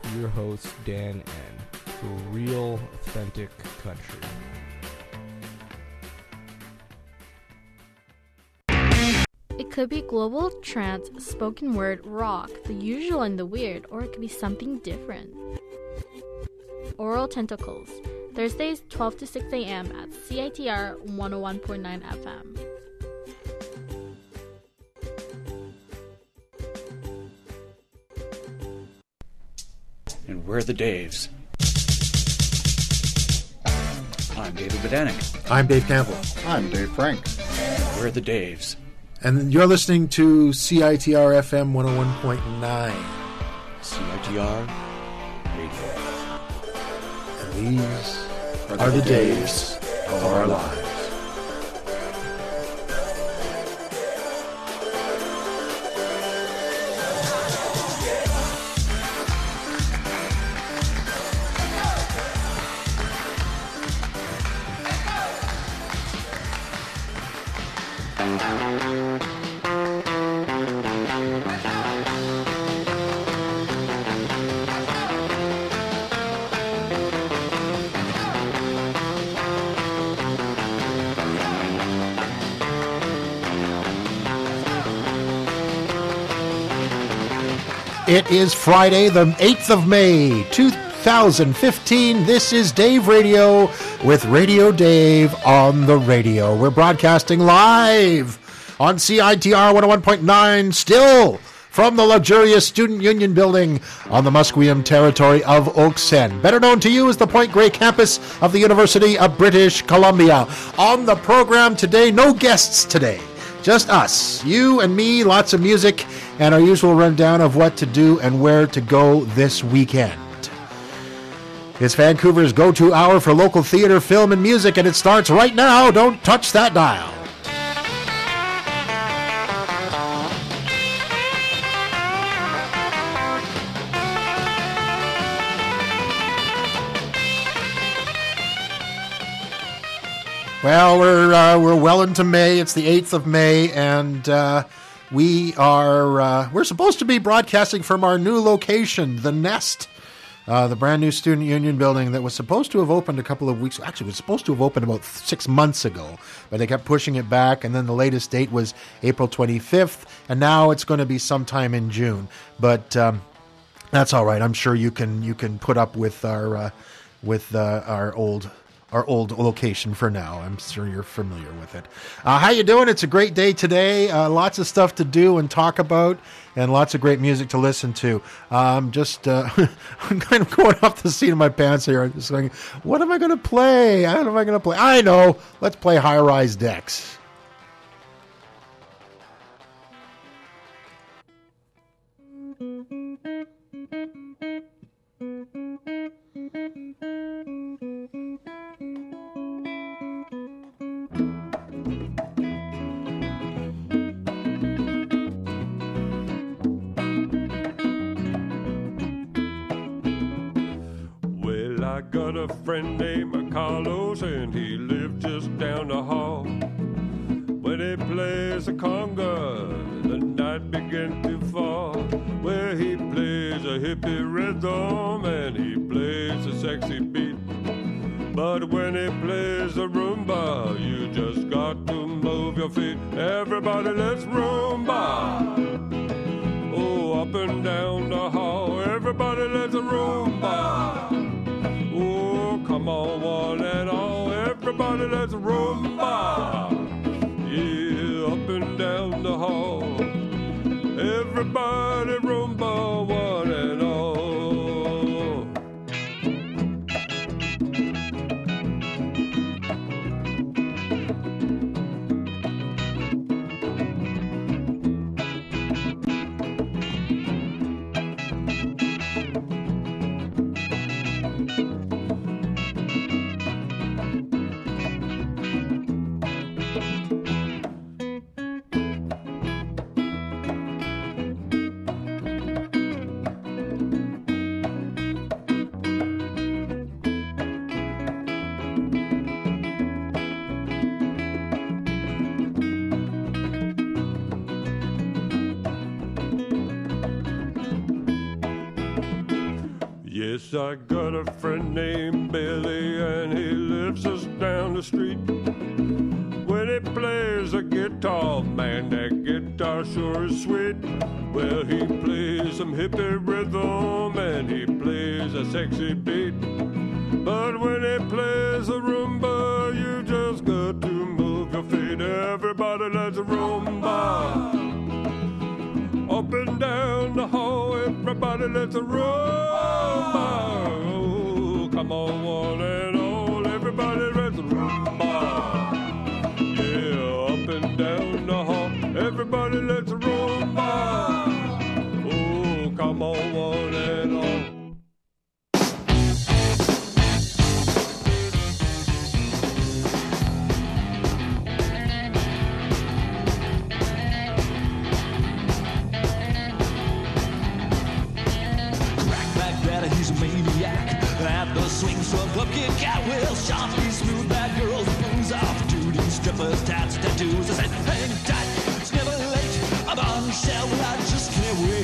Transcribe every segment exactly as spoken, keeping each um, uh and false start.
your host, Dan N, for real, authentic country. It could be global, trance, spoken word, rock, the usual and the weird, or it could be something different. Oral Tentacles, Thursdays twelve to six a.m. at C I T R one oh one point nine F M. And we're the Daves. I'm David Bodanik. I'm Dave Campbell. I'm Dave Frank. And we're the Daves. And you're listening to C I T R F M one oh one point nine. C I T R Radio. And these are the, are the days, days of our lives. It is Friday, the eighth of May, two thousand fifteen. This is Dave Radio with Radio Dave on the radio. We're broadcasting live on C I T R one oh one point nine, still from the luxurious Student Union Building on the Musqueam territory of Oaksend, better known to you as the Point Grey campus of the University of British Columbia. On the program today, no guests today. Just us, you and me, lots of music, and our usual rundown of what to do and where to go this weekend. It's Vancouver's go-to hour for local theater, film, and music, and it starts right now. Don't touch that dial. Well, we're uh, we're well into May. It's the eighth of May, and uh, we are uh, we're supposed to be broadcasting from our new location, the Nest, uh, the brand new Student Union Building that was supposed to have opened a couple of weeks. Actually, it was supposed to have opened about six months ago, but they kept pushing it back, and then the latest date was April twenty-fifth, and now it's going to be sometime in June. But um, that's all right. I'm sure you can you can put up with our uh, with uh, our old. Our old location for now. I'm sure you're familiar with it. Uh, how you doing? It's a great day today. Uh, lots of stuff to do and talk about, and lots of great music to listen to. Um, just uh, I'm kind of going off the seat of my pants here. I'm just going, what am I going to play? What am I going to play? I know. Let's play High Rise Decks. I got a friend named Carlos, and he lived just down the hall. When he plays a conga, the night begins to fall. Where he plays a hippie rhythm, and he plays a sexy beat. But when he plays a rumba, you just got to move your feet. Everybody, let's rumba. Oh, up and down the hall. Everybody, let's rumba. Oh, come on, one and all. Everybody, let's rumba. Yeah, up and down the hall. Everybody, rumba, one and all. Yes, I got a friend named Billy, and he lives just down the street. When he plays a guitar, man, that guitar sure is sweet. Well, he plays some hippie rhythm, and he plays a sexy beat. But when he plays a rumba, you just got to move your feet. Everybody, let's rumba. Up and down the hall, everybody, let's rumba. Oh, come on, one and all, everybody, let's rumba. Yeah, up and down the hall, everybody, let's rumba. Oh, come on, one and all. He's a maniac at the swing club club kid cat will sharply smooth that girl's booze off duty strippers tats tattoos. I said hang tight, it's never late, a bombshell, I just can't wait.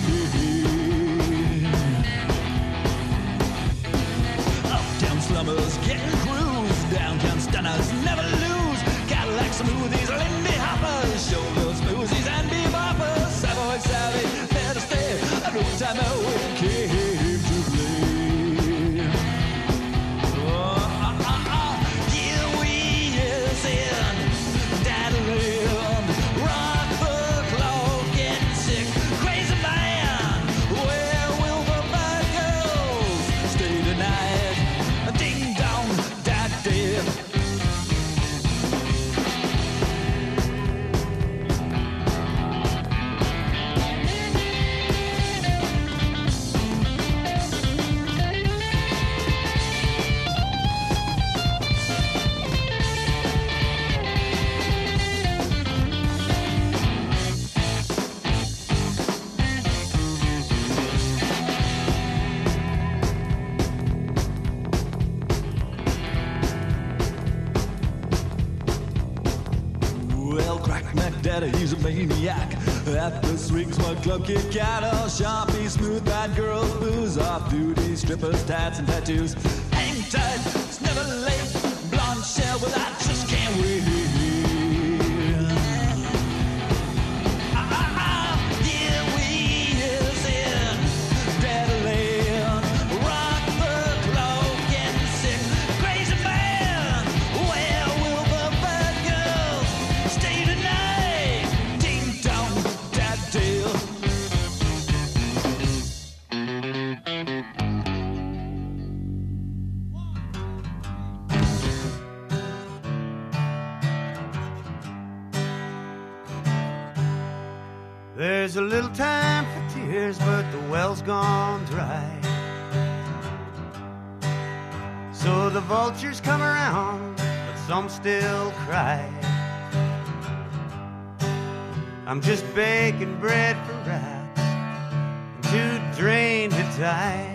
Uptown slummers getting cruised, downtown stunners never lose. Cadillac smoothies, Lindy hoppers, shoulder smoothies and beboppers. Savoy savvy, there to stay, a no time away came to play. He's a maniac at the swing smug club kid cattle sharpie smooth bad girls booze off duty strippers tats and tattoos. Hang tight, it's never late, blonde shell, but I just can't wait. Ah, ah, ah, here we is in Deadland, rock the clock, getting sick, crazy man. Where will the bad girls stay tonight? There's a little time for tears, but the well's gone dry. So the vultures come around, but some still cry. I'm just baking bread for rats and too drained to die.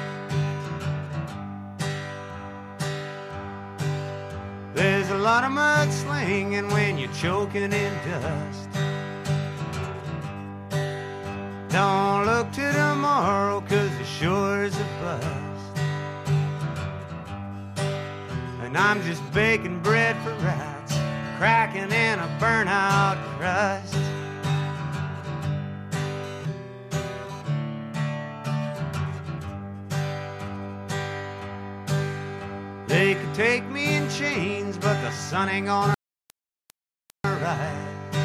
There's a lot of mudslinging when you're choking in dust. Don't look to tomorrow, cause it sure is a bust. And I'm just baking bread for rats, cracking in a burnout crust. They could take me in chains, but the sun ain't gonna ride.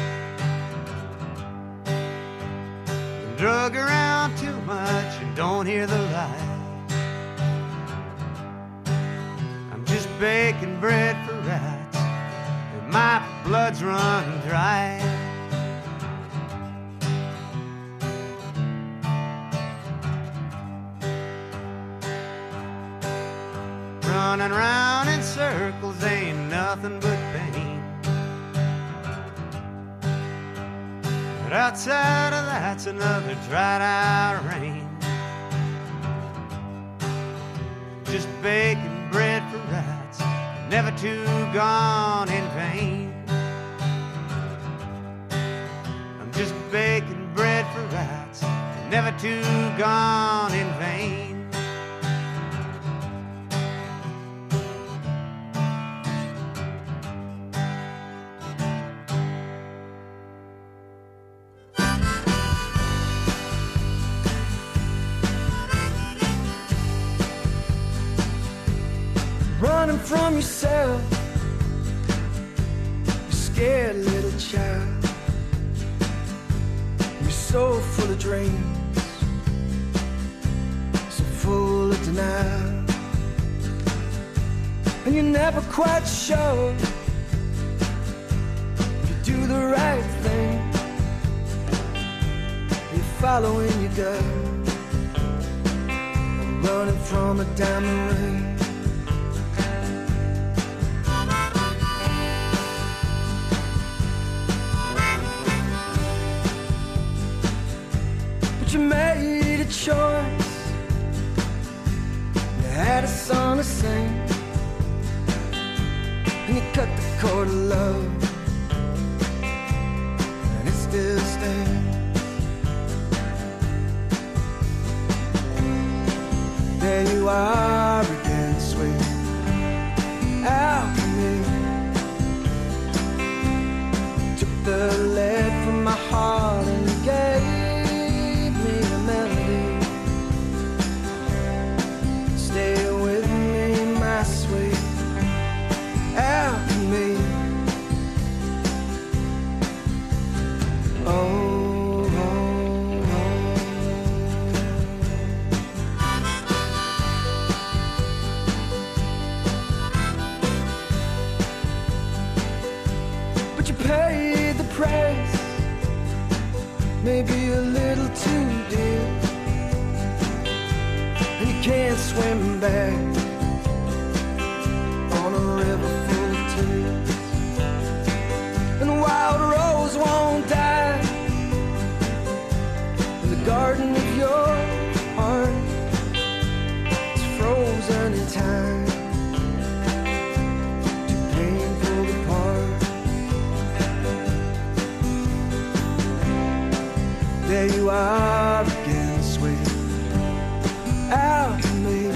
Drug around too much and don't hear the light. I'm just baking bread for rats and my blood's run dry. Running round in circles ain't nothing but pain. But outside of that's another dried out rain. Just baking bread for rats, never too gone in vain. I'm just baking bread for rats, never too gone in vain. running from yourself. You're scared little child. You're so full of dreams, so full of denial, and you're never quite sure if you do the right thing. You're following your gut, running from a diamond ring. But you made a choice. You had a song to sing, and you cut the cord of love, and it still stings. There you are again, sweet alchemy. Took the lead from my heart and gave me a melody. Stay with me, my sweet alchemy. Oh. Paid the price, maybe a little too dear, and you can't swim back on a river full of tears. And the wild rose won't die in the garden of your heart. It's frozen in time, too painful to part. There you are again, sweet alchemy.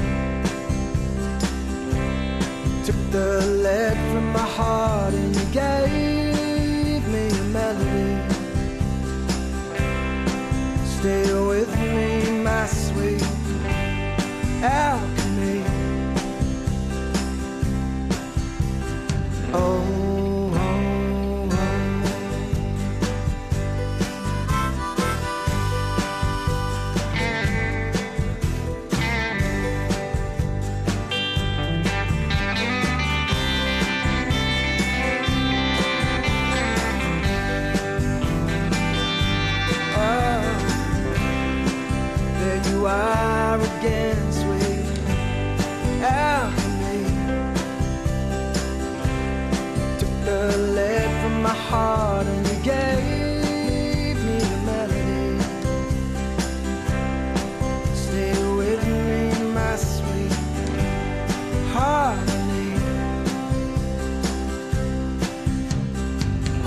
Took the lead from my heart and you gave me a melody. Stay with me, my sweet alchemy. Oh. You are again, sweet alchemy. Took the lead from my heart and you gave me a melody. Stay with me, my sweet harmony. Oh.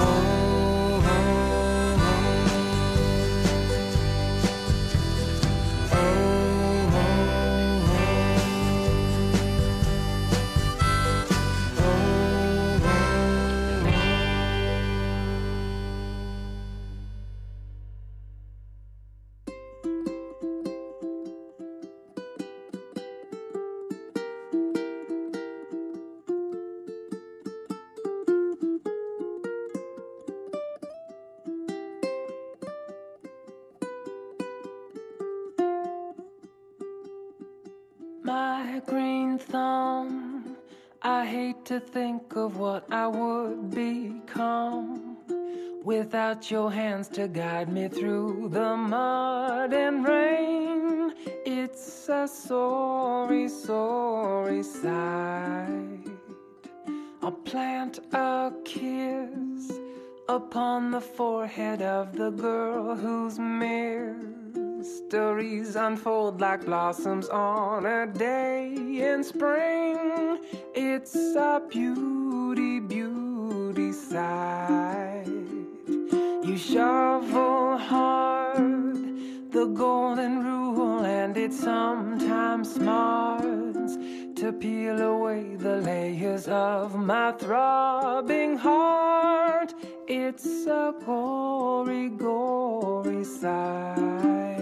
My green thumb, I hate to think of what I would become without your hands to guide me through the mud and rain. It's a sorry, sorry sight. I'll plant a kiss upon the forehead of the girl whose mysteries unfold like blossoms on a day in spring. It's a beauty, beauty sight. You shovel hard the golden rule, and it sometimes smarts to peel away the layers of my throbbing heart. It's a gory, gory sight.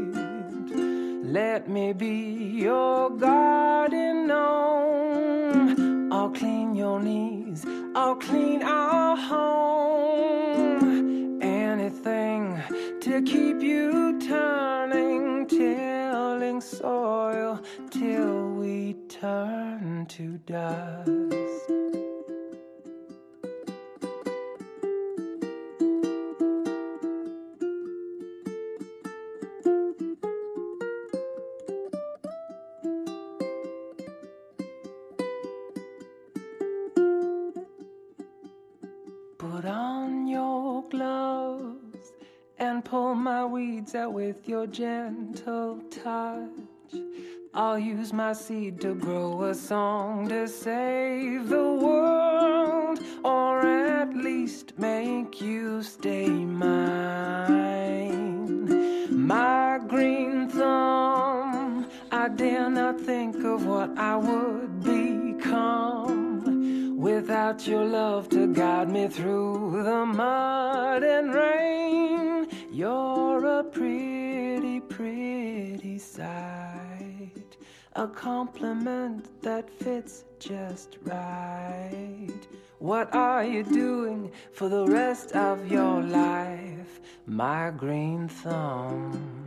Let me be your guardian gnome. I'll clean your knees, I'll clean our home. Anything to keep you turning, tilling soil till we turn to dust. Put on your gloves and pull my weeds out with your gentle touch. I'll use my seed to grow a song to save the world, or at least make you stay mine. My green thumb, I dare not think of what I would become without your love to guide me through the mud and rain. You're a pretty, pretty sight, a compliment that fits just right. What are you doing for the rest of your life, my green thumb?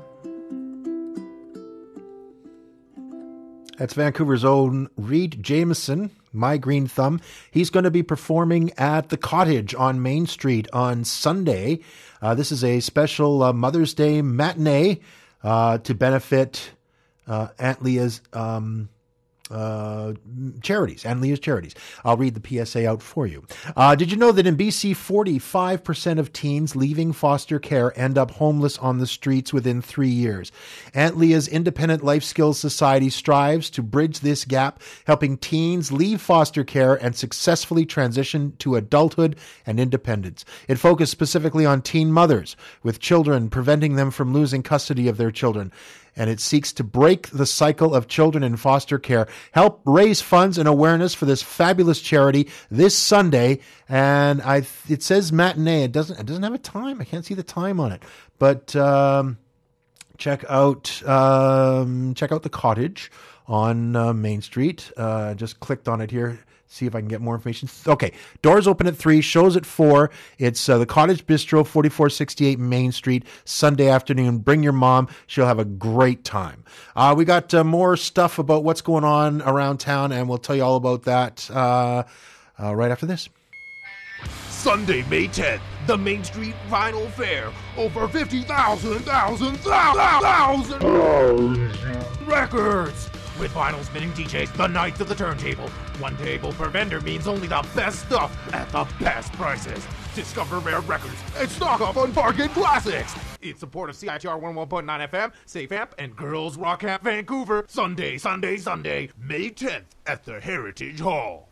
That's Vancouver's own Reed Jameson, My Green Thumb. He's going to be performing at the Cottage on Main Street on Sunday. Uh, this is a special uh, Mother's Day matinee uh, to benefit uh, Aunt Leah's um, uh, charities, Aunt Leah's charities. I'll read the P S A out for you. Uh, did you know that in B C, forty-five percent of teens leaving foster care end up homeless on the streets within three years? Aunt Leah's Independent Life Skills Society strives to bridge this gap, helping teens leave foster care and successfully transition to adulthood and independence. It focused specifically on teen mothers with children, preventing them from losing custody of their children. And it seeks to break the cycle of children in foster care, help raise funds and awareness for this fabulous charity this Sunday. And I, it says matinee. It doesn't, it doesn't have a time. I can't see the time on it, but, um, check out, um, check out the Cottage on uh, Main Street. Uh, just clicked on it here. See if I can get more information. Okay, doors open at three, shows at four. It's uh, the Cottage Bistro, forty-four sixty-eight Main Street, Sunday afternoon. Bring your mom. She'll have a great time. Uh, we got uh, more stuff about what's going on around town, and we'll tell you all about that uh, uh, right after this. Sunday, May tenth, the Main Street Vinyl Fair. Over fifty thousand, thousand, thousand, thousand records. With vinyl spinning D Js the night of the turntable. One table per vendor means only the best stuff at the best prices. Discover rare records and stock up on bargain classics. In support of C I T R one oh one point nine F M, Safe Amp, and Girls Rock Camp Vancouver. Sunday, Sunday, Sunday, May tenth at the Heritage Hall.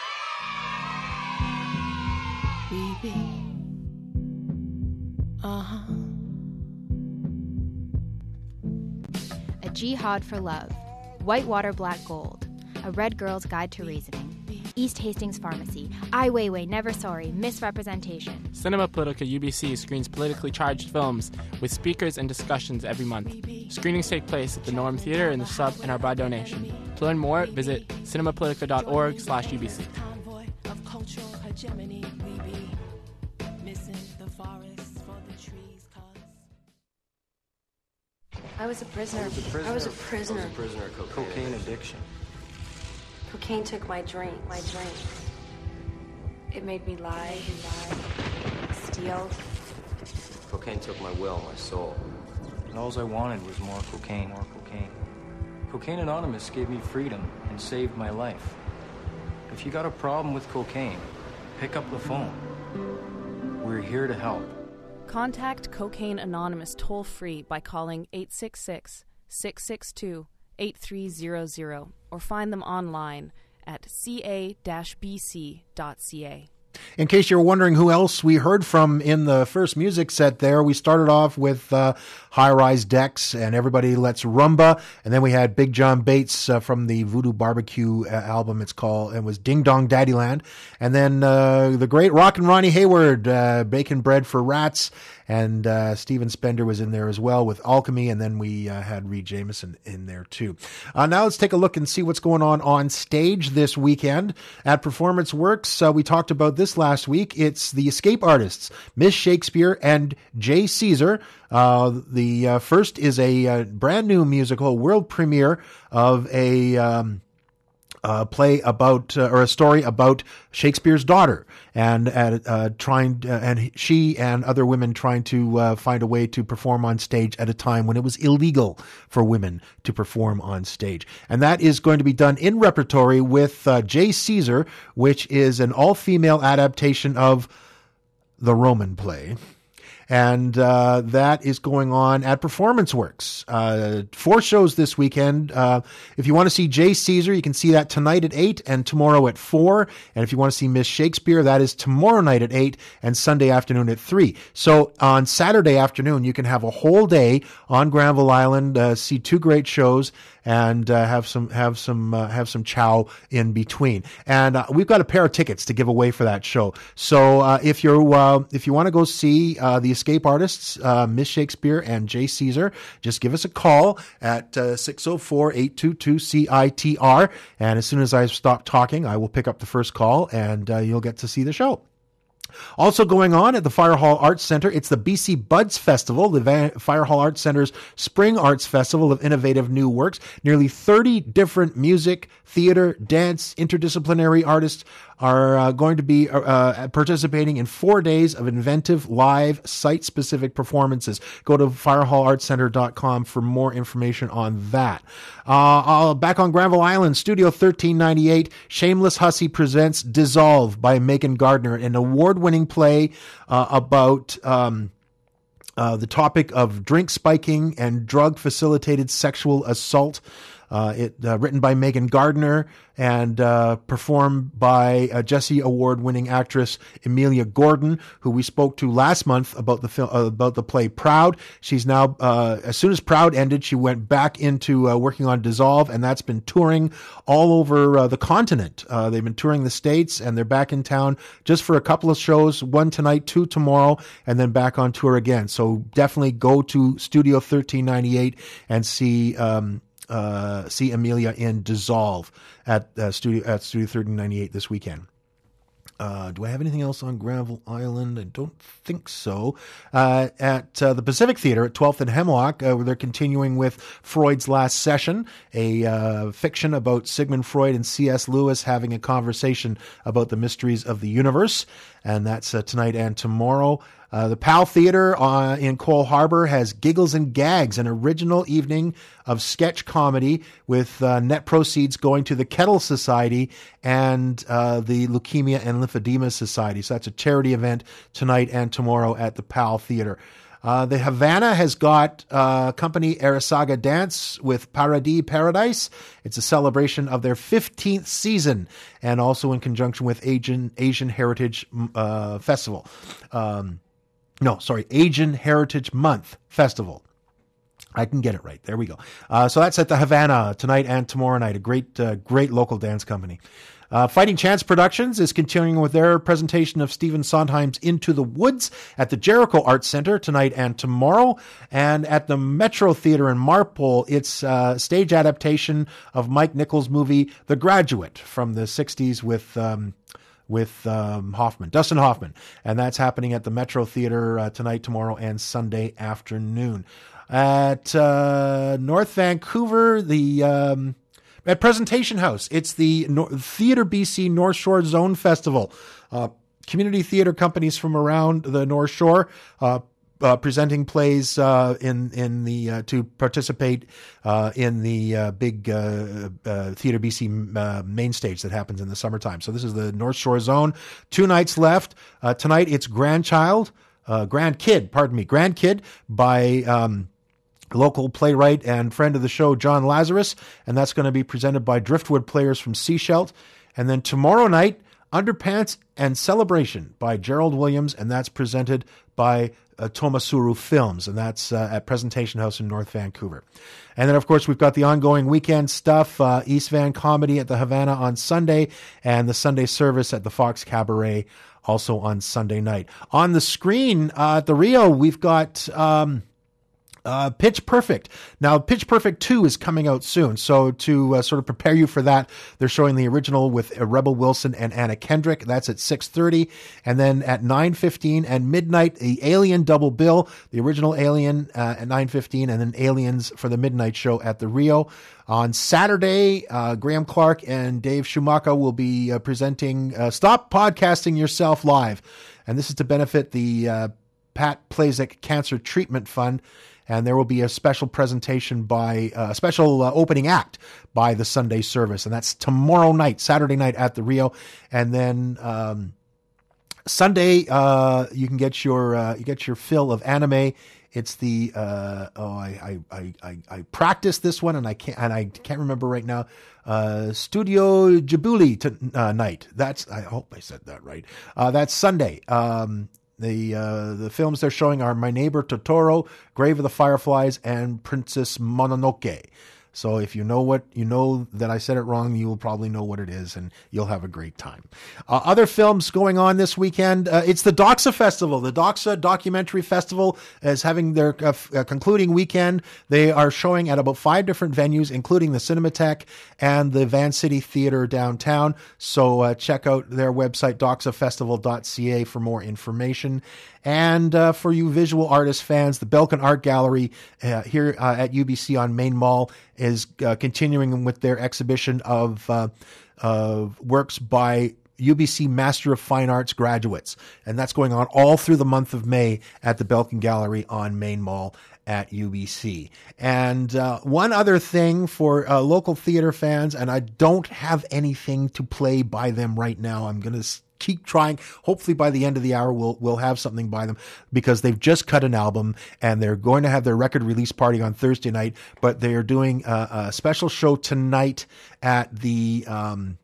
Baby. Uh-huh. A Jihad for Love. Whitewater Black Gold, A Red Girl's Guide to Reasoning, East Hastings Pharmacy, Ai Weiwei, Never Sorry, Misrepresentation. Cinema Politica U B C screens politically charged films with speakers and discussions every month. Screenings take place at the Norm Theatre in the Sub and are by donation. To learn more, visit cinemapolitica.org slash UBC. I was a prisoner. I was a prisoner. I was a prisoner. I was a prisoner of cocaine, cocaine addiction. Cocaine took my drink, my drink. It made me lie, lie, steal. Cocaine took my will, my soul. And all I wanted was more cocaine, more cocaine. Cocaine Anonymous gave me freedom and saved my life. If you got a problem with cocaine, pick up the phone. We're here to help. Contact Cocaine Anonymous toll-free by calling eight six six, six six two, eight three zero zero or find them online at c a dash b c dot c a. In case you're wondering who else we heard from in the first music set there, we started off with uh, High Rise Decks and Everybody Let's Rumba, and then we had Big John Bates uh, from the Voodoo Barbecue uh, album. It's called, it was Ding Dong Daddyland, and then uh, the great Rockin' Ronnie Hayward, uh, Bacon Bread for Rats, and uh, Steven Spender was in there as well with Alchemy, and then we uh, had Reed Jameson in there too. Uh, now let's take a look and see what's going on on stage this weekend at Performance Works. Uh, we talked about this last week. It's the Escape Artists, Miss Shakespeare and Jay Caesar. Uh, the uh, first is a uh, brand new musical, world premiere of a um, uh, play about, uh, or a story about Shakespeare's daughter, and uh, uh, trying, uh, and she and other women trying to uh, find a way to perform on stage at a time when it was illegal for women to perform on stage. And that is going to be done in repertory with uh, Jay Caesar, which is an all-female adaptation of the Roman play. And uh, that is going on at Performance Works. Uh, four shows this weekend. Uh, if you want to see Jay Caesar, you can see that tonight at eight and tomorrow at four. And if you want to see Miss Shakespeare, that is tomorrow night at eight and Sunday afternoon at three. So on Saturday afternoon, you can have a whole day on Granville Island, uh, see two great shows, and uh, have some have some uh, have some chow in between. And uh, we've got a pair of tickets to give away for that show. So uh, if you're uh, if you want to go see uh, the Escape Artists, uh, Miss Shakespeare and Jay Caesar, just give us a call at uh, six oh four, eight two two, C I T R. And as soon as I stop talking, I will pick up the first call, and uh, you'll get to see the show. Also going on at the Fire Hall Arts Center, it's the B C Buds Festival, the Van- Fire Hall Arts Center's Spring Arts Festival of Innovative New Works. Nearly thirty different music, theater, dance, interdisciplinary artists are uh, going to be uh, participating in four days of inventive, live, site-specific performances. Go to fire hall arts center dot com for more information on that. Uh, back on Granville Island, Studio thirteen ninety-eight, Shameless Hussy presents Dissolve by Megan Gardner, an award-winning play uh, about um, uh, the topic of drink spiking and drug-facilitated sexual assault. Uh, it uh, written by Megan Gardner and uh, performed by uh, Jessie Award-winning actress Emilia Gordon, who we spoke to last month about the film, uh, about the play Proud. She's now, uh, as soon as Proud ended, she went back into uh, working on Dissolve, and that's been touring all over uh, the continent. Uh, they've been touring the States, and they're back in town just for a couple of shows, one tonight, two tomorrow, and then back on tour again. So definitely go to Studio thirteen ninety-eight and see. Um, Uh, see Amelia in Dissolve at uh, studio at Studio thirteen ninety-eight this weekend. Uh, do I have anything else on Granville Island? I don't think so. Uh, at uh, the Pacific Theater at twelfth and Hemlock, uh, where they're continuing with Freud's Last Session, a uh, fiction about Sigmund Freud and C S Lewis having a conversation about the mysteries of the universe. And that's uh, tonight and tomorrow. Uh, the Pal Theater uh, in Cole Harbor has Giggles and Gags, an original evening of sketch comedy with uh, net proceeds going to the Kettle Society and uh, the Leukemia and Lymphedema Society. So that's a charity event tonight and tomorrow at the Pal Theater. Uh, the Havana has got uh, company Arisaga Dance with Paradis Paradise. It's a celebration of their fifteenth season, and also in conjunction with Asian Asian Heritage uh, Festival. Um, no, sorry, Asian Heritage Month Festival. I can get it right. There we go. Uh, so that's at the Havana tonight and tomorrow night. A great, uh, great local dance company. Uh, Fighting Chance Productions is continuing with their presentation of Stephen Sondheim's Into the Woods at the Jericho Arts Center tonight and tomorrow. And at the Metro Theater in Marpole, it's a stage adaptation of Mike Nichols' movie The Graduate from the sixties with... Um, with um, Hoffman, Dustin Hoffman. And that's happening at the Metro Theater uh, tonight, tomorrow, and Sunday afternoon. At uh, North Vancouver, the um, at Presentation House, it's the Nor- Theatre B C North Shore Zone Festival. Uh, community theatre companies from around the North Shore uh, uh, presenting plays uh, in in the uh, to participate uh, in the uh, big uh, uh, Theatre B C uh, main stage that happens in the summertime. So this is the North Shore Zone. Two nights left. Uh, tonight it's Grandchild, uh, Grandkid, pardon me, Grandkid by um, local playwright and friend of the show John Lazarus, and that's going to be presented by Driftwood Players from Seashelt. And then tomorrow night, Underpants and Celebration by Gerald Williams, and that's presented by uh, Tomasuru Films, and that's uh, at Presentation House in North Vancouver. And then, of course, we've got the ongoing weekend stuff, uh, East Van Comedy at the Havana on Sunday, and the Sunday service at the Fox Cabaret also on Sunday night. On the screen uh, at the Rio, we've got... Um, Uh, Pitch Perfect. Now, Pitch Perfect two is coming out soon. So to uh, sort of prepare you for that, they're showing the original with uh, Rebel Wilson and Anna Kendrick. That's at six thirty. And then at nine fifteen and midnight, the Alien double bill, the original Alien uh, at nine fifteen, and then Aliens for the midnight show at the Rio. On Saturday, uh, Graham Clark and Dave Schumacher will be uh, presenting uh, Stop Podcasting Yourself Live. And this is to benefit the uh, Pat Plazek Cancer Treatment Fund. And there will be a special presentation by uh, a special uh, opening act by the Sunday service. And that's tomorrow night, Saturday night at the Rio. And then um, Sunday, uh, you can get your uh, you get your fill of anime. It's the uh, oh I I, I I practiced this one and I can't and I can't remember right now. Uh, Studio Ghibli to, uh, night. That's I hope I said that right. Uh, that's Sunday. Um, The uh, the films they're showing are My Neighbor Totoro, Grave of the Fireflies, and Princess Mononoke. So if you know what you know that I said it wrong, you will probably know what it is, and you'll have a great time. Uh, other films going on this weekend. Uh, it's the Doxa Festival. The Doxa Documentary Festival is having their uh, f- uh, concluding weekend. They are showing at about five different venues, including the Cinematheque and the Van City Theater downtown. So uh, check out their website, doxa festival dot c a, for more information. And uh, for you visual artist fans, the Belkin Art Gallery uh, here uh, at U B C on Main Mall is uh, continuing with their exhibition of uh, uh, works by U B C Master of Fine Arts graduates. And that's going on all through the month of May at the Belkin Gallery on Main Mall at U B C. And uh, one other thing for uh, local theater fans, and I don't have anything to play by them right now. I'm going to keep trying. Hopefully by the end of the hour, we'll we'll have something by them, because they've just cut an album and they're going to have their record release party on Thursday night, but they are doing a, a special show tonight at the um,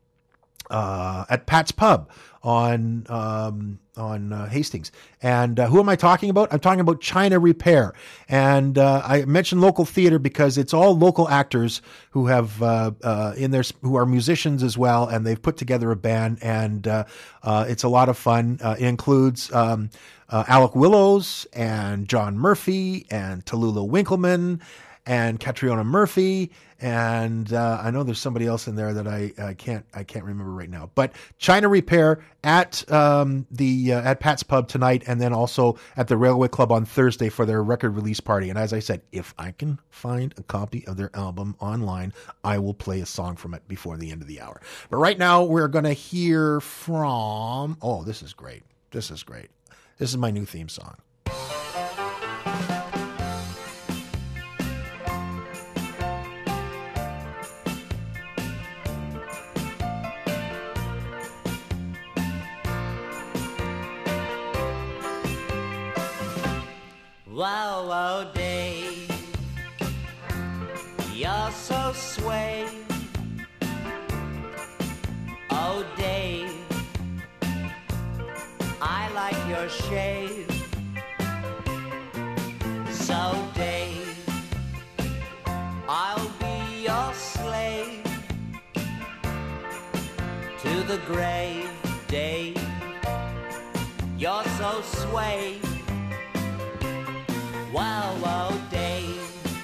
uh, at Pat's Pub on um, on uh, Hastings. And uh, who am I talking about? I'm talking about China Repair. And uh, I mentioned local theater because it's all local actors who have uh, uh, in their who are musicians as well, and they've put together a band, and uh, uh, it's a lot of fun. Uh, it includes um, uh, Alec Willows and John Murphy and Tallulah Winkleman and Catriona Murphy, and uh, I know there's somebody else in there that I, I can't I can't remember right now. But China Repair at um, the uh, at Pat's Pub tonight, and then also at the Railway Club on Thursday for their record release party. And as I said, if I can find a copy of their album online, I will play a song from it before the end of the hour. But right now we're going to hear from oh, this is great. This is great. This is my new theme song. Wow, wow, Dave, you're so sway. Oh, Dave, I like your shave. So, Dave, I'll be your slave to the grave, Dave. You're so sway. Wow, wow, Dave,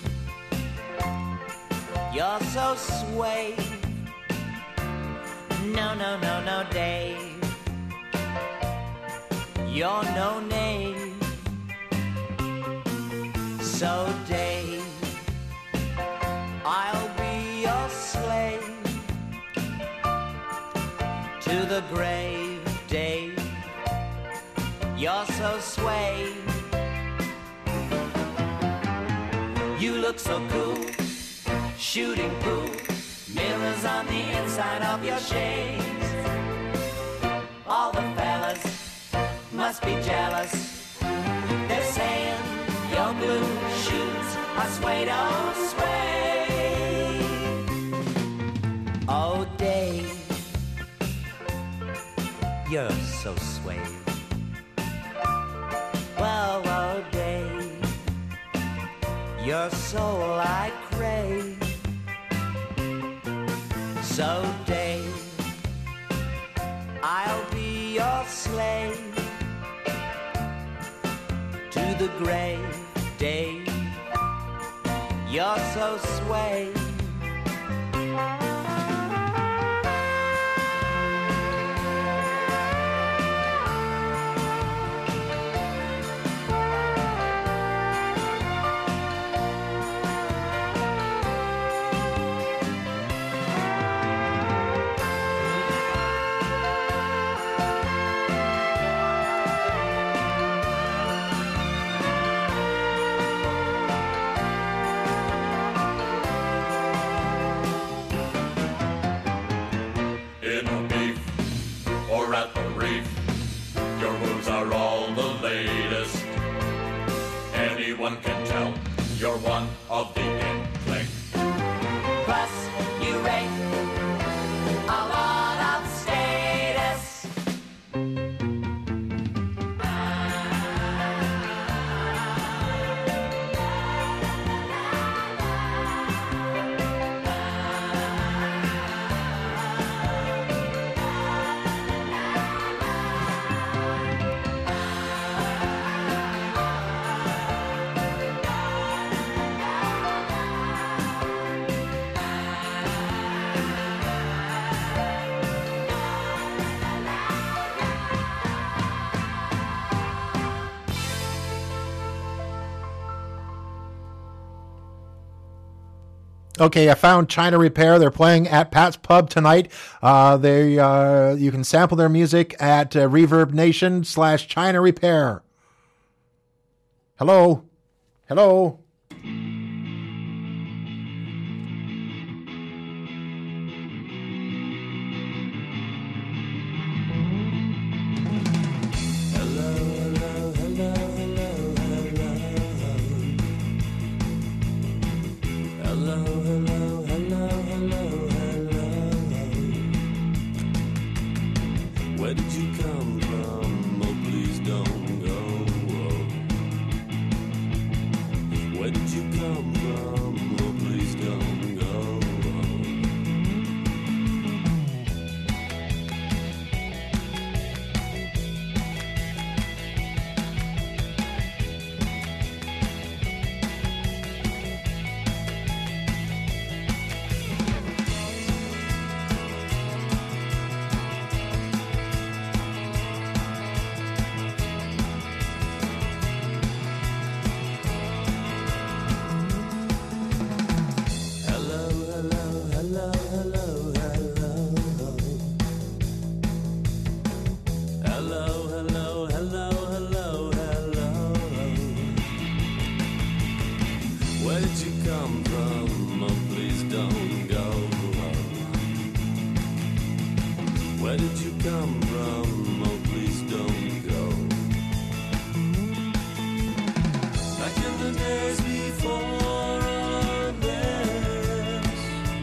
you're so sway. No, no, no, no, Dave, you're no name. So, Dave, I'll be your slave to the grave, Dave. You're so sway. You look so cool, shooting pool, mirrors on the inside of your shades. All the fellas must be jealous. They're saying your blue shoes are suede, oh suede. Oh, Dave, you're so suave. Well, well, Dave, your soul I crave. So, Dave, I'll be your slave to the grave, Dave. You're so sway. Anyone can tell you're one of the in clique. Plus, you rate a lot of status. Okay, I found China Repair. They're playing at Pat's Pub tonight. Uh, they uh, you can sample their music at uh, Reverb Nation slash China Repair. Hello, hello. Where did you come from? Oh, please don't go. Where did you come from? Oh, please don't go. Where did you come from? Oh, please don't go. Back in the days before all of this,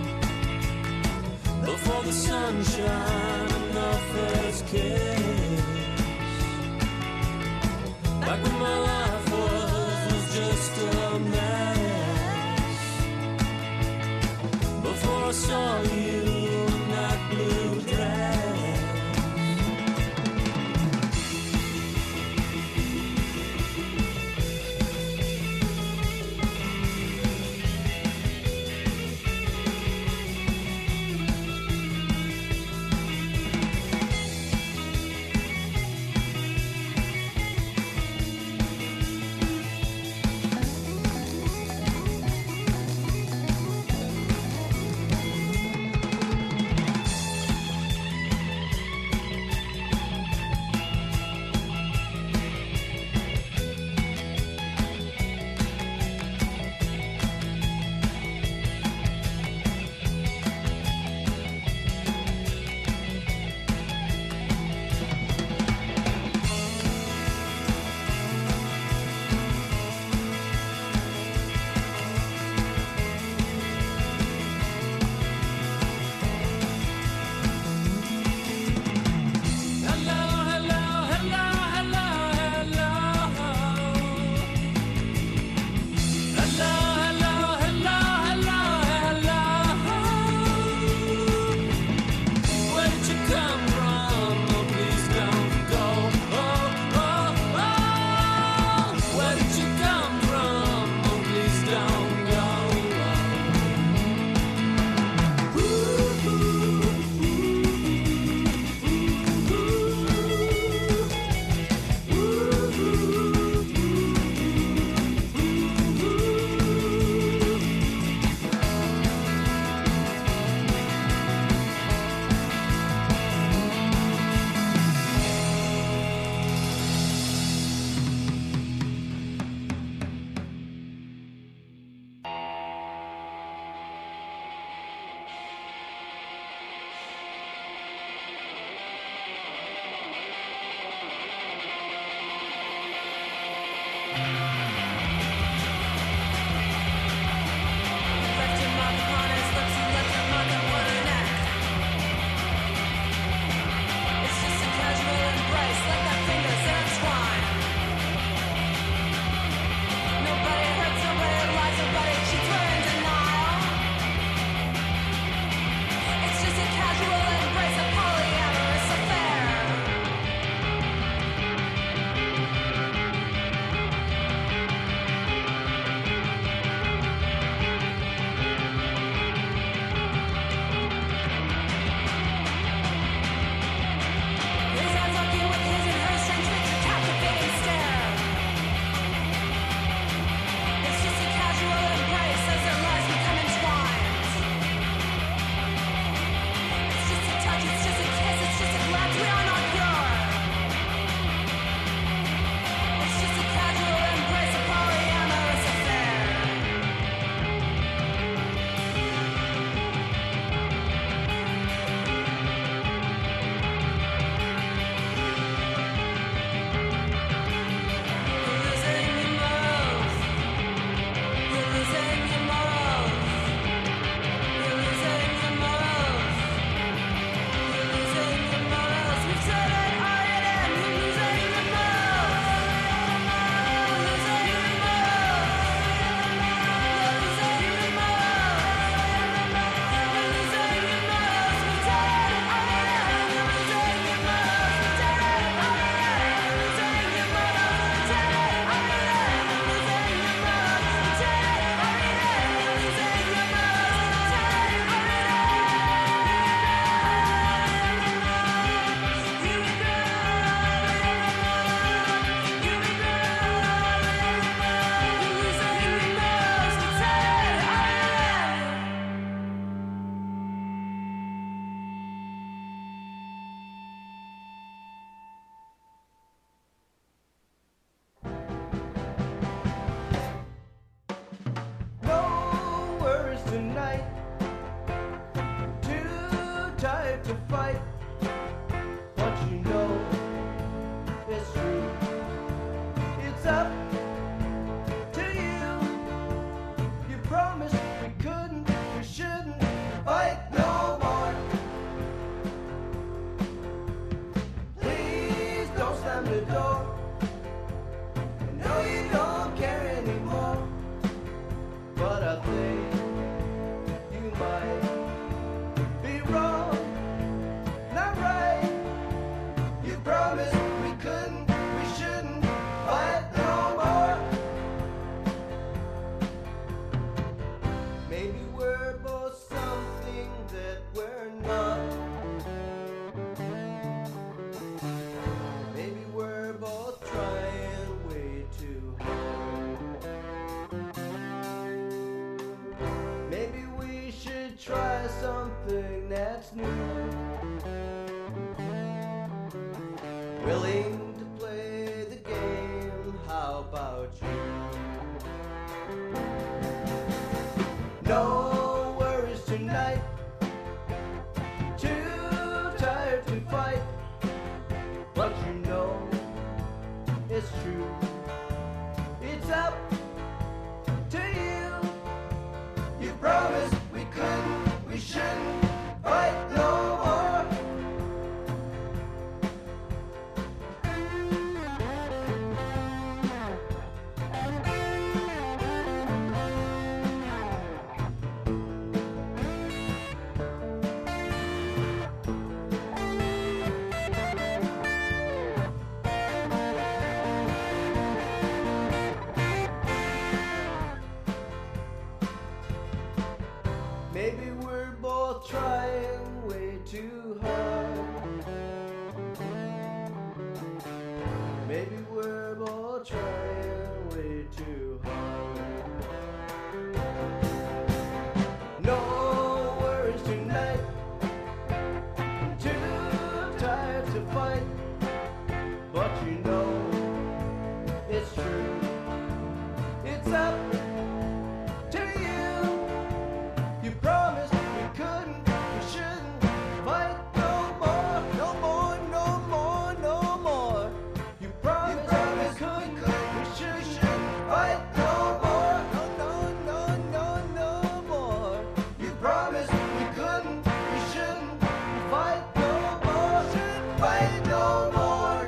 before the sunshine and the first kiss, back when my life was, was just a mess, before I saw you in that blue dress. tired to fight. But you know it's true. It's up to you. You promised we couldn't, we shouldn't fight no more. Please don't slam the door. I know you don't care anymore, but I think you might be wrong, not right. You promised we couldn't, we shouldn't fight no more. Maybe we're both something that we're not. Maybe we're both trying way too hard. Maybe we should try something that's new. Willing to play the game, how about you? No worries tonight. Too tired to fight. But you know it's true. It's up to you. You promised we couldn't, we shouldn't fight no more. Maybe we're both trying way too hard. Maybe we're both trying way too hard. No worries tonight. Too tired to fight. But you know it's true. It's up to you. You promised we couldn't, we shouldn't fight no more, no more, no more, no more. You promised, you promised we couldn't, we, we shouldn't fight no more, no, no, no, no, no more. You promised we couldn't, we shouldn't fight no more, shouldn't fight no more.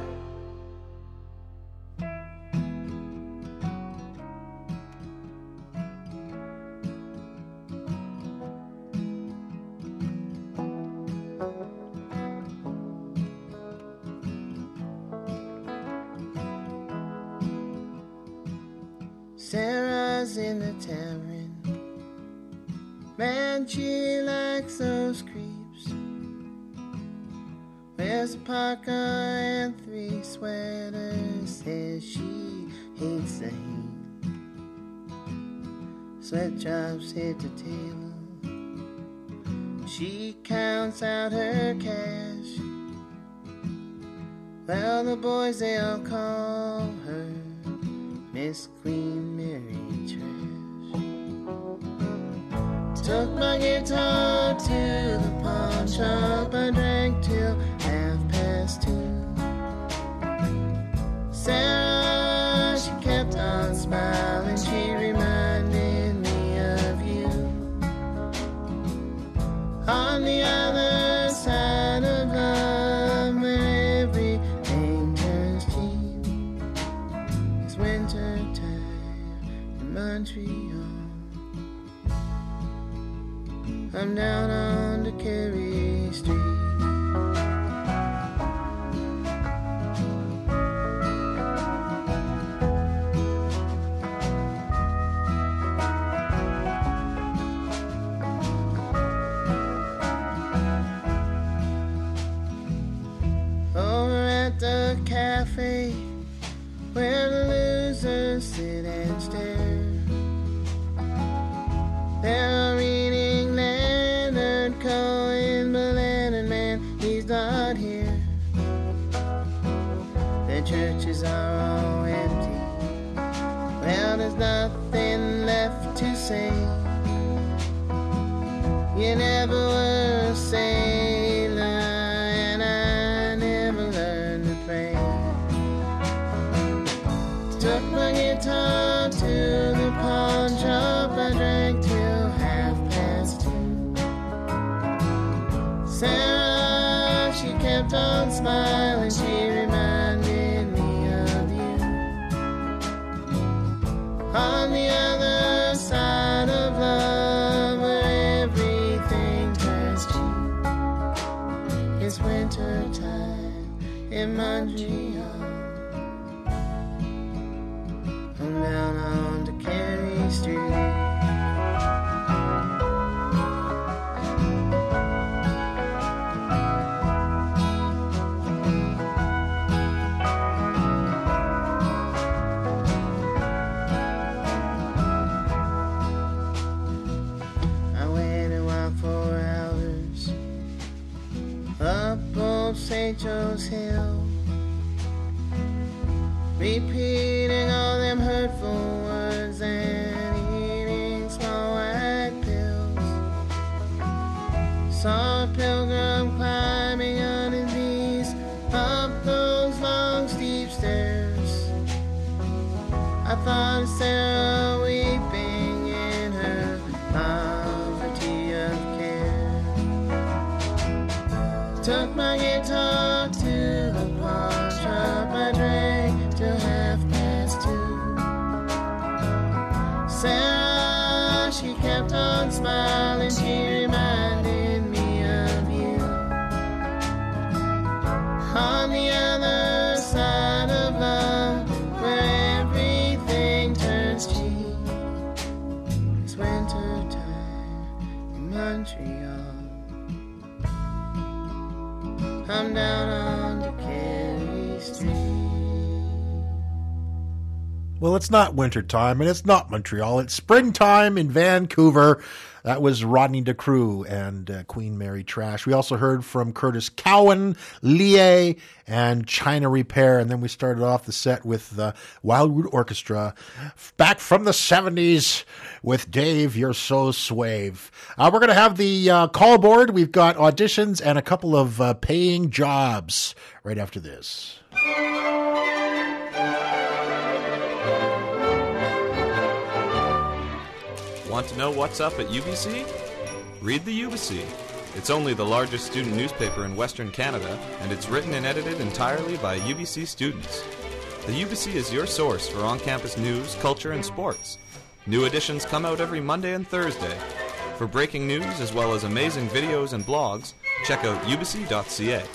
Sarah's in the tavern. Man, she likes those creeps. Wears a parka and three sweaters. Says she hates the heat. Sweat drops hit the table. She counts out her cash. Well, the boys, they all call her Miss Queen Mary Trash. Took my guitar to the pawn shop. I drank till half past two. Sarah, she kept on smiling. She reminded me of you. On the other side of love, where everything turns cheap, it's winter time in Montreal. I'm down on the Carey Street. Over at the cafe where the losers sit and stare, they're reading Leonard Cohen, but Leonard, man, he's not here. The churches are all empty. Well, there's nothing left to say. You never were saying kept on smiling. She reminded me of you. On the other side of love, where everything turns cheap, it's winter time in Montreal. I'm down on DeCary Street. Saint Joe's Hill, repeating all them hurtful words and eating small white pills. Saw a pilgrim climbing on his knees up those long steep stairs. I thought of Sarah weeping in her poverty of care. Took my guitar to the pawn shop, I drank till half past two. Sarah, she kept on smiling, she reminded me of you. On the other side of love, where everything turns cheap, it's winter time in Montreal. I'm down on DeCary Street. Well, it's not wintertime, and it's not Montreal. It's springtime in Vancouver. That was Rodney DeCrew and uh, Queen Mary Trash. We also heard from Curtis Cowan, Lie, and China Repair. And then we started off the set with the Wildwood Orchestra, back from the seventies with Dave, You're So Suave. Uh, we're going to have the uh, call board. We've got auditions and a couple of uh, paying jobs right after this. Want to know what's up at U B C? Read the U B C. It's only the largest student newspaper in Western Canada, and it's written and edited entirely by U B C students. The U B C is your source for on-campus news, culture, and sports. New editions come out every Monday and Thursday. For breaking news as well as amazing videos and blogs, check out u b c dot c a.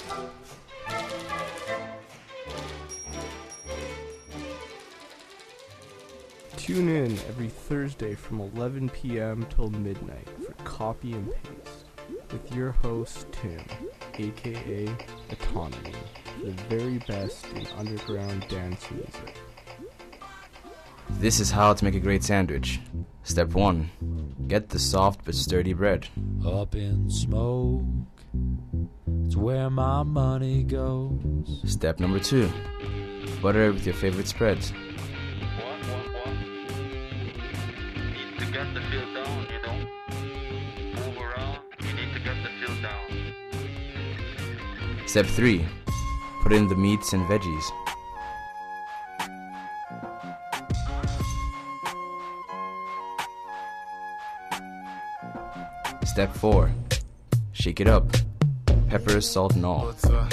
Tune in every Thursday from eleven p.m. till midnight for Copy and Paste with your host Tim, aka Autonomy, the very best in underground dance music. This is how to make a great sandwich. Step one, get the soft but sturdy bread. Up in smoke, it's where my money goes. Step number two, butter it with your favorite spreads. Get the feel down, you know. Move around, you need to get the feel down. Step three, put in the meats and veggies. Step four, shake it up. Pepper, salt, and all.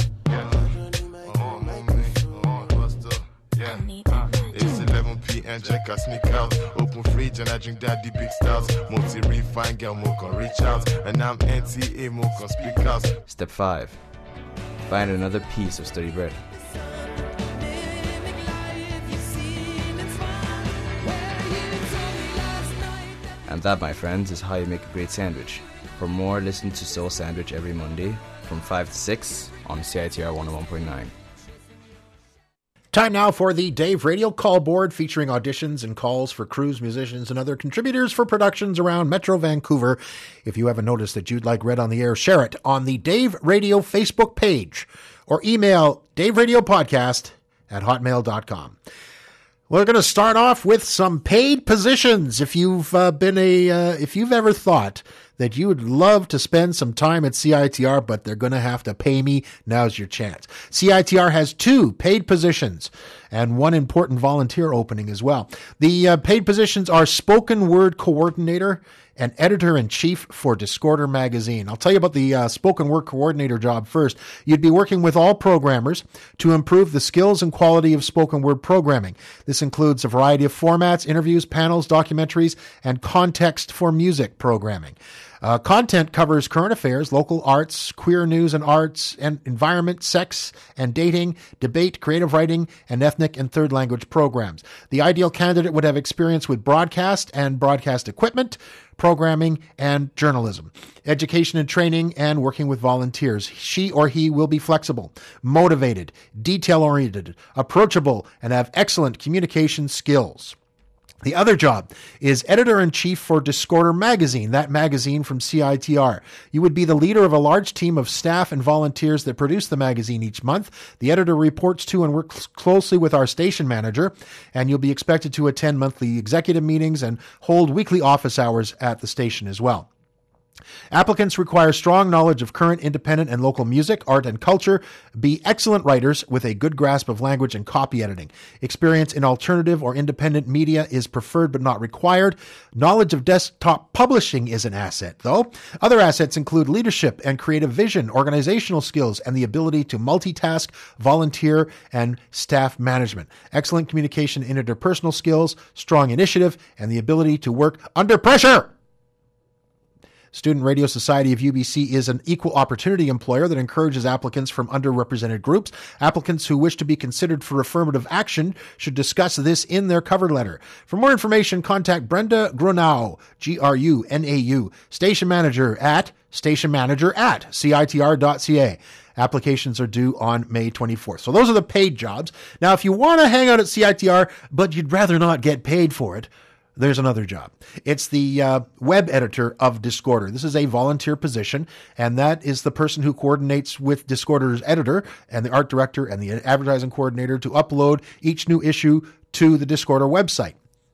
And check I sneak out, open fridge and I drink daddy big stouts. Multi-refine girl, more can reach out. And I'm N T A, more can speak out. Step five, find another piece of sturdy bread. And that, my friends, is how you make a great sandwich. For more, listen to Soul Sandwich every Monday from five to six on C I T R one oh one point nine. Time now for the Dave Radio Call Board, featuring auditions and calls for crews, musicians, and other contributors for productions around Metro Vancouver. If you haven't noticed that you'd like read on the air, share it on the Dave Radio Facebook page or email daveradiopodcast at hotmail dot com. We're going to start off with some paid positions. If you've uh, been a, uh, if you've ever thought that you would love to spend some time at C I T R, but they're going to have to pay me, now's your chance. C I T R has two paid positions and one important volunteer opening as well. The uh, paid positions are spoken word coordinator and editor-in-chief for Discorder magazine. I'll tell you about the uh, spoken word coordinator job first. You'd be working with all programmers to improve the skills and quality of spoken word programming. This includes a variety of formats, interviews, panels, documentaries, and context for music programming. Uh, content covers current affairs, local arts, queer news and arts, and environment, sex and dating, debate, creative writing, and ethnic and third language programs. The ideal candidate would have experience with broadcast and broadcast equipment, programming, and journalism, education and training, and working with volunteers. She or he will be flexible, motivated, detail-oriented, approachable, and have excellent communication skills. The other job is editor-in-chief for Discorder magazine, that magazine from C I T R. You would be the leader of a large team of staff and volunteers that produce the magazine each month. The editor reports to and works closely with our station manager, and you'll be expected to attend monthly executive meetings and hold weekly office hours at the station as well. Applicants require strong knowledge of current, independent, and local music, art, and culture, be excellent writers with a good grasp of language and copy editing. Experience in alternative or independent media is preferred but not required. Knowledge of desktop publishing is an asset, though. Other assets include leadership and creative vision, organizational skills, and the ability to multitask, volunteer, and staff management. Excellent communication and interpersonal skills, strong initiative, and the ability to work under pressure. Student Radio Society of U B C is an equal opportunity employer that encourages applicants from underrepresented groups. Applicants who wish to be considered for affirmative action should discuss this in their cover letter. For more information, contact Brenda Grunau, G R U N A U, station manager at station manager at C I T R dot C A. Applications are due on May twenty-fourth. So those are the paid jobs. Now, if you want to hang out at C I T R, but you'd rather not get paid for it, there's another job. It's the uh, web editor of Discorder. This is a volunteer position, and that is the person who coordinates with Discorder's editor and the art director and the advertising coordinator to upload each new issue to the Discorder website.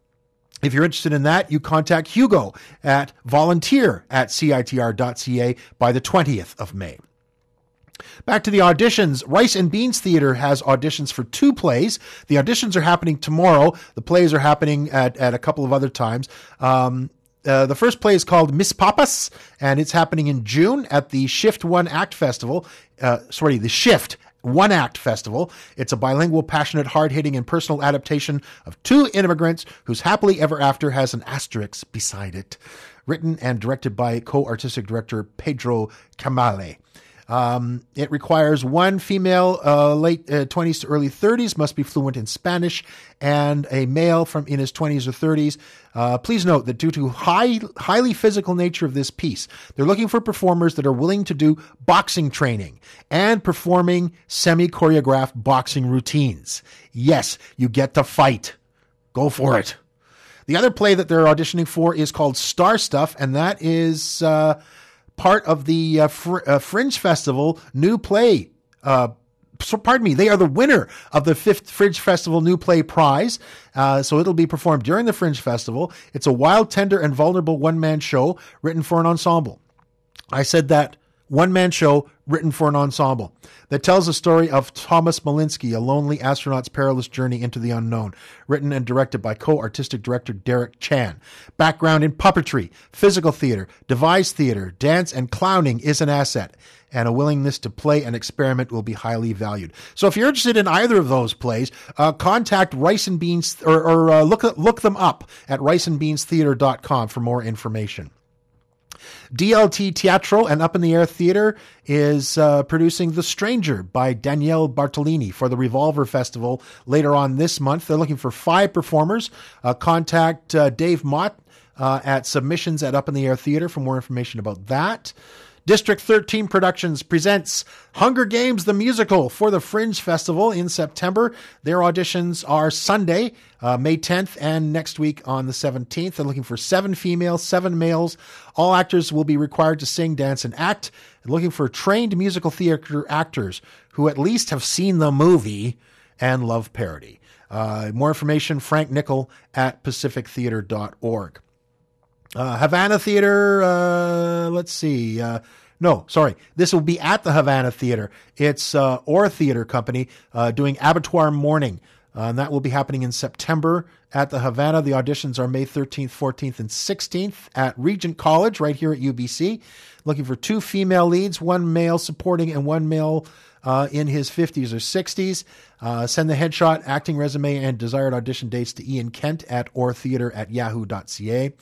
If you're interested in that, you contact Hugo at volunteer at C I T R dot C A by the twentieth of May. Back to the auditions. Rice and Beans Theatre has auditions for two plays. The auditions are happening tomorrow. The plays are happening at, at a couple of other times. Um, uh, the first play is called Miss Papas, and it's happening in June at the Shift One Act Festival. Uh, sorry, the Shift One Act Festival. It's a bilingual, passionate, hard-hitting, and personal adaptation of two immigrants whose happily ever after has an asterisk beside it. Written and directed by co-artistic director Pedro Camale. Um, it requires one female, uh, late uh, twenties to early thirties, must be fluent in Spanish, and a male from in his twenties or thirties. Uh, please note that due to high, highly physical nature of this piece, they're looking for performers that are willing to do boxing training and performing semi-choreographed boxing routines. Yes, you get to fight. Go for it. The other play that they're auditioning for is called Star Stuff, and that is uh, part of the uh, Fr- uh, Fringe Festival new play. Uh, so, pardon me, they are the winner of the fifth Fringe Festival New Play Prize. Uh, so it'll be performed during the Fringe Festival. It's a wild, tender, and vulnerable one-man show written for an ensemble. I said that. One-man show written for an ensemble that tells the story of Thomas Malinsky, a lonely astronaut's perilous journey into the unknown, written and directed by co-artistic director Derek Chan. Background in puppetry, physical theater, devised theater, dance, and clowning is an asset, and a willingness to play and experiment will be highly valued. So if you're interested in either of those plays, uh, contact Rice and Beans, or, or uh, look, look them up at rice and beans theater dot com for more information. D L T Teatro and Up in the Air Theater is uh, producing The Stranger by Danielle Bartolini for the Revolver Festival later on this month. They're looking for five performers. Uh, contact uh, Dave Mott uh, at submissions at Up in the Air Theater for more information about that. District thirteen Productions presents Hunger Games the Musical for the Fringe Festival in September. Their auditions are Sunday, uh, May tenth, and next week on the seventeenth. They're looking for seven females, seven males. All actors will be required to sing, dance, and act. They're looking for trained musical theater actors who at least have seen the movie and love parody. Uh, more information, Frank Nickel at pacific theater dot org. Uh, Havana Theater, uh, let's see. Uh, no, sorry. This will be at the Havana Theater. It's uh, Aura Theater Company uh, doing Abattoir Morning. Uh, and that will be happening in September at the Havana. The auditions are May thirteenth, fourteenth, and sixteenth at Regent College right here at U B C. Looking for two female leads, one male supporting and one male uh, in his fifties or sixties. Uh, send the headshot, acting resume, and desired audition dates to Ian Kent at ortheater at yahoo dot c a.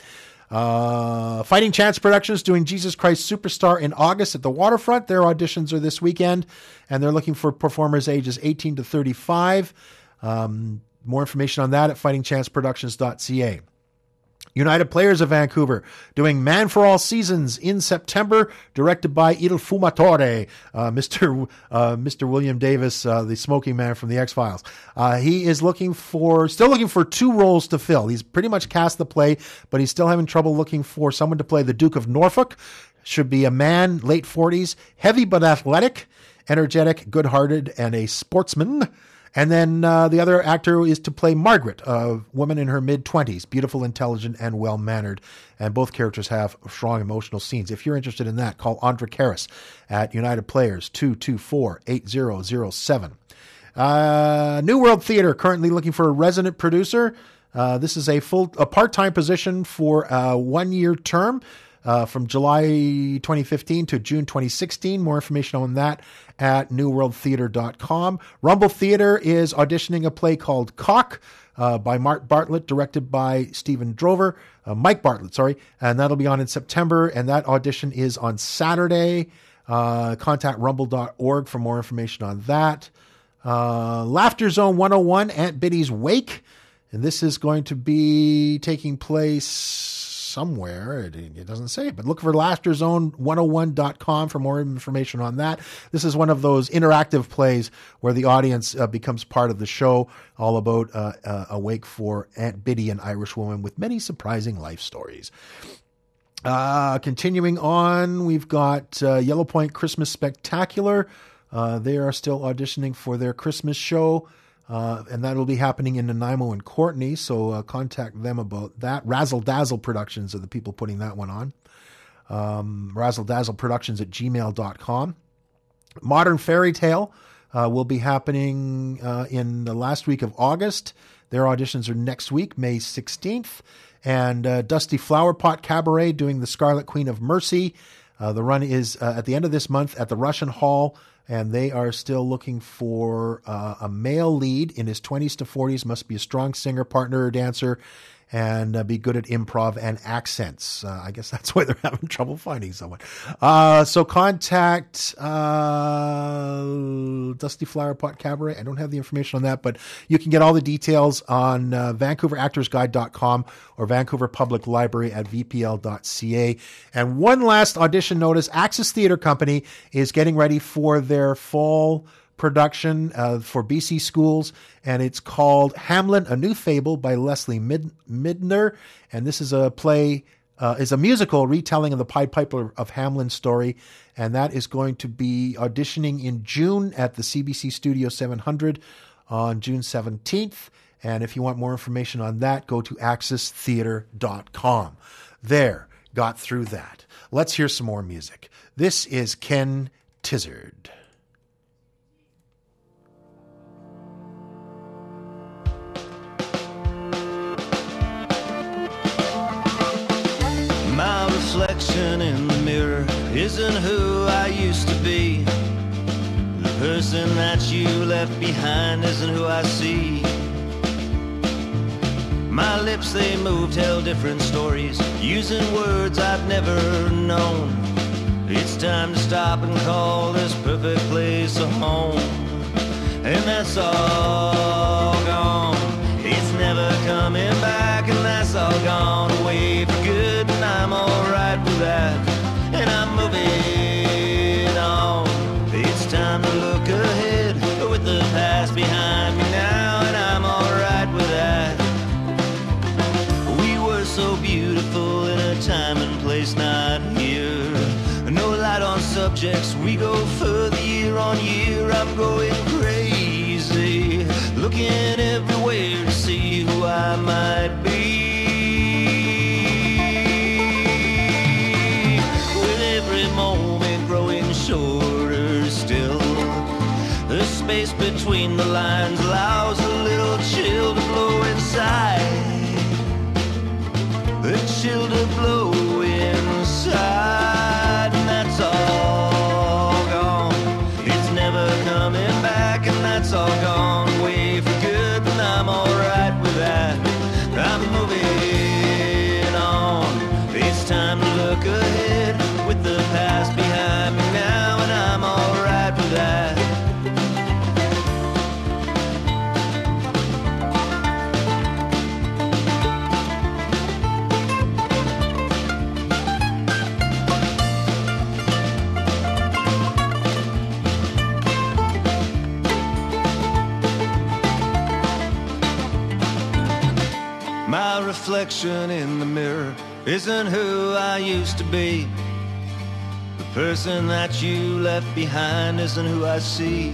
Uh, Fighting Chance Productions doing Jesus Christ Superstar in August at the Waterfront. Their auditions are this weekend, and they're looking for performers ages eighteen to thirty-five. Um, more information on that at fighting chance productions dot c a. United Players of Vancouver doing Man for All Seasons in September, directed by Il Fumatore, uh, Mister Uh, Mister William Davis, uh, the smoking man from the X-Files. Uh, he is looking for, still looking for two roles to fill. He's pretty much cast the play, but he's still having trouble looking for someone to play the Duke of Norfolk. Should be a man, late forties, heavy but athletic, energetic, good-hearted, and a sportsman. And then uh, the other actor is to play Margaret, a woman in her mid-twenties, beautiful, intelligent, and well-mannered. And both characters have strong emotional scenes. If you're interested in that, call Andra Karras at United Players, two two four, eight zero zero seven. Uh, New World Theatre, currently looking for a resident producer. Uh, this is a full, a part-time position for a one-year term. Uh, from July twenty fifteen to June twenty sixteen. More information on that at new world theatre dot com. Rumble Theatre is auditioning a play called Cock uh, by Mark Bartlett, directed by Stephen Drover. Uh, Mike Bartlett, sorry. And that'll be on in September, and that audition is on Saturday. Uh, contact rumble dot org for more information on that. Uh, Laughter Zone one oh one, Aunt Biddy's Wake. And this is going to be taking place somewhere. It, it doesn't say, but look for laughter zone one oh one dot com for more information on that. This is one of those interactive plays where the audience uh, becomes part of the show, all about uh, uh, a wake for Aunt Biddy, an Irish woman with many surprising life stories. Uh, continuing on, we've got uh, Yellow Point Christmas Spectacular. Uh, they are still auditioning for their Christmas show. Uh, and that will be happening in Nanaimo and Courtenay, so uh, contact them about that. Razzle Dazzle Productions are the people putting that one on. Um, Razzle Dazzle Productions at gmail dot com. Modern Fairy Tale uh, will be happening uh, in the last week of August. Their auditions are next week, May sixteenth. And uh, Dusty Flower Pot Cabaret doing The Scarlet Queen of Mercy. Uh, the run is uh, at the end of this month at the Russian Hall. And they are still looking for uh, a male lead in his twenties to forties, must be a strong singer, partner, or dancer, and uh, be good at improv and accents. Uh, I guess that's why they're having trouble finding someone. Uh, so contact uh, Dusty Flower Pot Cabaret. I don't have the information on that, but you can get all the details on uh, vancouver actors guide dot com or Vancouver Public Library at v p l dot c a. And one last audition notice. Axis Theatre Company is getting ready for their fall production uh, for B C schools, and it's called Hamlet, A New Fable by Leslie Mid- Midner. And this is a play, uh, is a musical retelling of the Pied Piper of Hamelin story, and that is going to be auditioning in June at the C B C Studio seven hundred on June seventeenth. And if you want more information on that, go to axis theatre dot com. There, got through that. Let's hear some more music. This is Ken Tizard. My reflection in the mirror isn't who I used to be. The person that you left behind isn't who I see. My lips, they move, tell different stories, using words I've never known. It's time to stop and call this perfect place a home. And that's all gone. It's never coming back, and that's all gone away for good. And I'm alright with that, and I'm moving on. It's time to look ahead with the past behind me now, and I'm alright with that. We were so beautiful in a time and place not here. No light on subjects, we go further year on year. I'm going crazy, looking everywhere to see who I might be. With every moment growing shorter still, the space between the lines allows a little chill to blow inside. reflection in the mirror isn't who I used to be. The person that you left behind isn't who I see.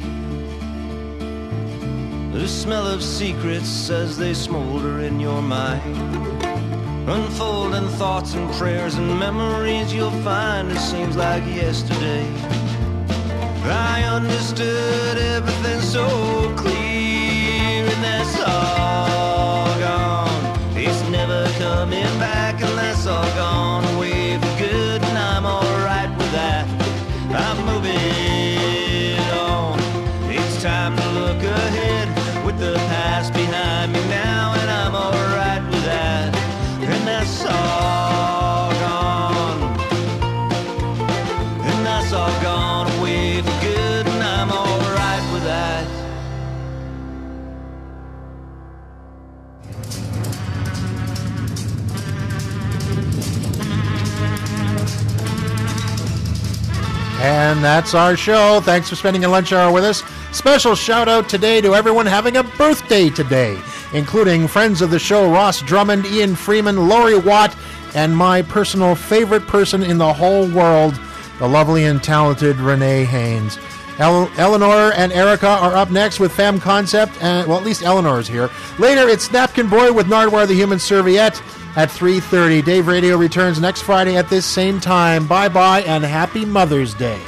The smell of secrets as they smolder in your mind, unfolding thoughts and prayers and memories you'll find. It seems like yesterday I understood everything so clear, and that's all gone. It's never coming back, and that's all gone away for good, and I'm alright with that. I'm moving on. It's time to look ahead with the past behind me now, and I'm alright with that. And that's all gone. And that's all gone away for good, and I'm alright with that. And that's our show. Thanks for spending a lunch hour with us. Special shout out today to everyone having a birthday today, including friends of the show Ross Drummond, Ian Freeman, Lori Watt, and my personal favorite person in the whole world, the lovely and talented Renee Haynes. El- Eleanor and Erica are up next with Femme Concept, and well, at least Eleanor is here. Later, it's Napkin Boy with Nardwar the Human Serviette at three thirty. Dave Radio returns next Friday at this same time. Bye-bye and happy Mother's Day.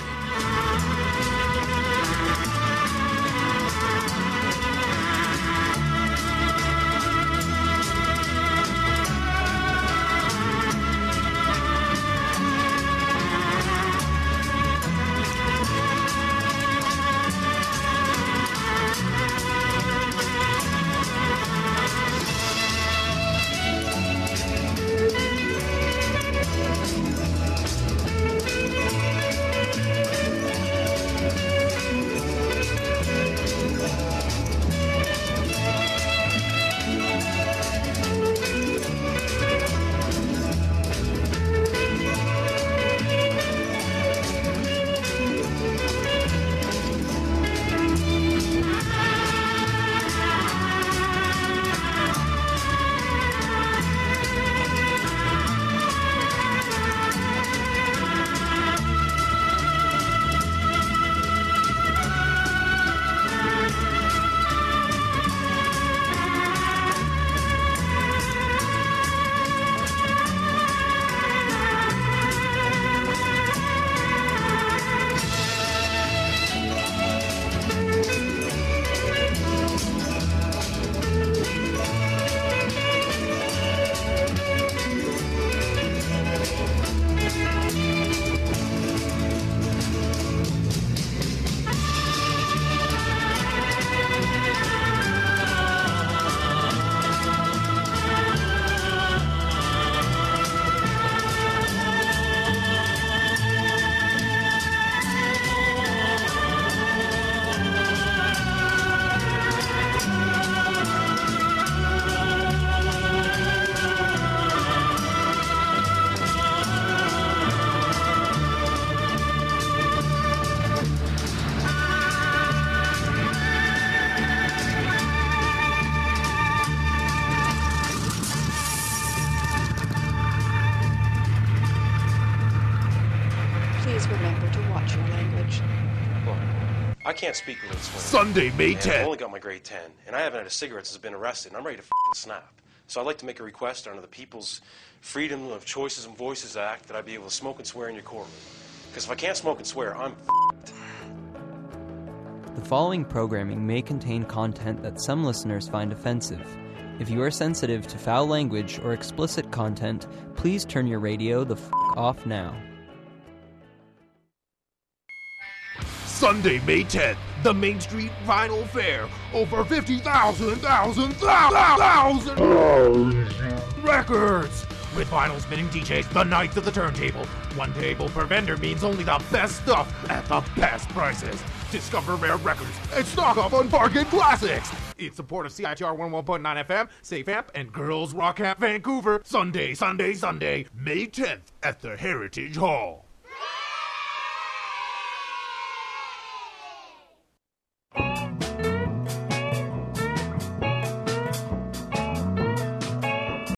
I can't speak without swearing. Sunday, May And tenth. I've only got my grade ten, and I haven't had a cigarette since I've been arrested, and I'm ready to f***ing snap. So I'd like to make a request under the People's Freedom of Choices and Voices Act that I be able to smoke and swear in your courtroom. Because if I can't smoke and swear, I'm f***ed. The following programming may contain content that some listeners find offensive. If you are sensitive to foul language or explicit content, please turn your radio the f*** off now. Sunday, May tenth, the Main Street Vinyl Fair. Over fifty thousand, thousand, thousand records. With vinyl spinning D Js, the Knights of the Turntable. One table per vendor means only the best stuff at the best prices. Discover rare records and stock up on bargain classics. In support of C I T R one oh one point nine F M, Safe Amp, and Girls Rock Camp Vancouver. Sunday, Sunday, Sunday, May tenth at the Heritage Hall.